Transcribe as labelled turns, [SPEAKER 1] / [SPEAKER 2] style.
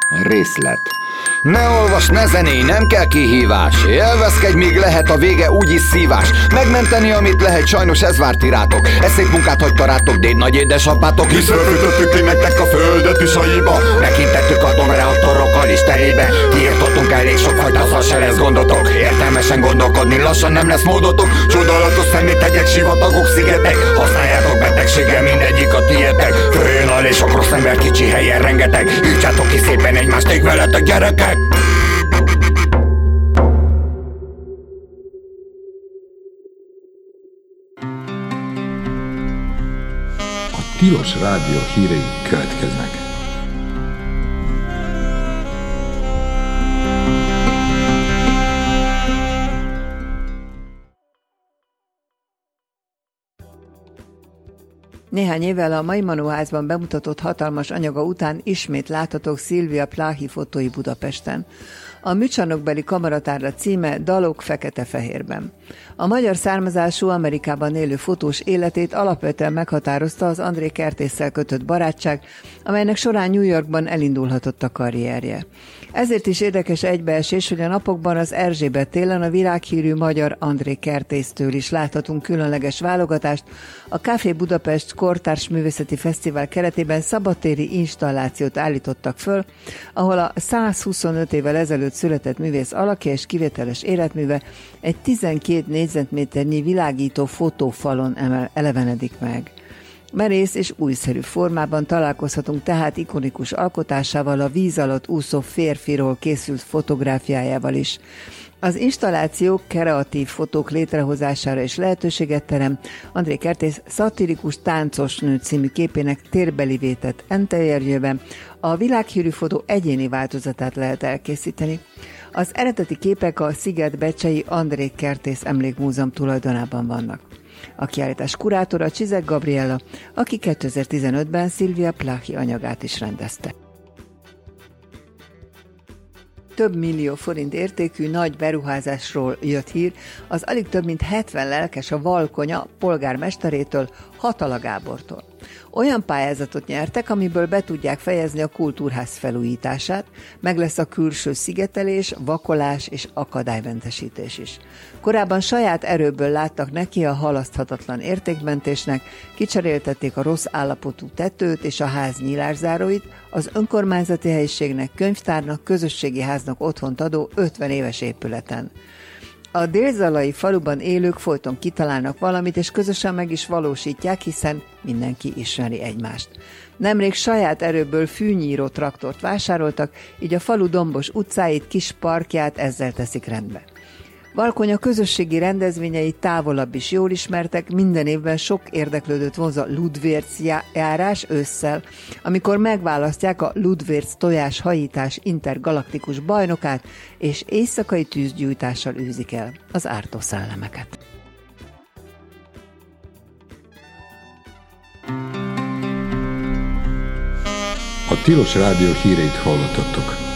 [SPEAKER 1] Részlet. Ne olvas, ne zenélj, nem kell kihívás. Élvezkedj, míg lehet, a vége úgyis szívás. Megmenteni, amit lehet, sajnos ez várt irátok. Eszék munkát hagyta rátok, déd nagy édesapátok. Hisz röfötöttük ki nektek a földet is aiba. Megintettük atomreaktorokkal is terébe. Kiirtottunk elég sokfajta szar, se lesz gondotok. Értelmesen gondolkodni, lassan nem lesz módotok. Csodálatos szeméthegyek, sivatagok, szigetek. Használjátok betegséggel, mindegyik a tiétek. Följön alé sok rossz ember, kicsi helyen rengeteg. Írtsátok ki szépen egymást, ég veletek, gyerekek!
[SPEAKER 2] A Tilos Rádió hírei következnek.
[SPEAKER 3] Néhány évvel a Mai Manóházban bemutatott hatalmas anyaga után ismét láthatók Silvia Plahi fotói Budapesten. A műcsarnokbeli kamaratárla címe Dalok fekete-fehérben. A magyar származású, Amerikában élő fotós életét alapvetően meghatározta az André Kertésszel kötött barátság, amelynek során New Yorkban elindulhatott a karrierje. Ezért is érdekes egybeesés, hogy a napokban az Erzsébet téren a világhírű magyar André Kertésztől is láthatunk különleges válogatást. A Café Budapest Kortárs Művészeti Fesztivál keretében szabadtéri installációt állítottak föl, ahol a 125 évvel ezelőtt született művész alakja és kivételes életműve egy 12 négyzetméternyi világító fotófalon elevenedik meg. Merész és újszerű formában találkozhatunk tehát ikonikus alkotásával, a víz alatt úszó férfiról készült fotográfiájával is. Az installáció kreatív fotók létrehozására is lehetőséget terem. André Kertész szatirikus táncos nő című képének térbeli vétett enterjében a világhírű fotó egyéni változatát lehet elkészíteni. Az eredeti képek a Sziget-becsei André Kertész Emlékmúzeum tulajdonában vannak. A kiállítás kurátora Csizek Gabriella, aki 2015-ben Silvia Plahi anyagát is rendezte. Több millió forint értékű nagy beruházásról jött hír az alig több mint 70 lelkes a Valkonya polgármesterétől, Hatala Gábortól. Olyan pályázatot nyertek, amiből be tudják fejezni a kultúrház felújítását, meg lesz a külső szigetelés, vakolás és akadálymentesítés is. Korábban saját erőből láttak neki a halaszthatatlan értékmentésnek, kicseréltették a rossz állapotú tetőt és a ház nyílászáróit, az önkormányzati helyiségnek, könyvtárnak, közösségi háznak otthont adó 50 éves épületen. A Délzalai faluban élők folyton kitalálnak valamit, és közösen meg is valósítják, hiszen mindenki ismeri egymást. Nemrég saját erőből fűnyíró traktort vásároltak, így a falu dombos utcáit, kis parkját ezzel teszik rendbe. Valkonya közösségi rendezvényei távolabb is jól ismertek, minden évben sok érdeklődőt vonz a Ludwérz járás ősszel, amikor megválasztják a Ludwérz tojás hajítás intergalaktikus bajnokát, és éjszakai tűzgyújtással űzik el az ártó szellemeket.
[SPEAKER 2] A Tilos Rádió híreit hallottatok.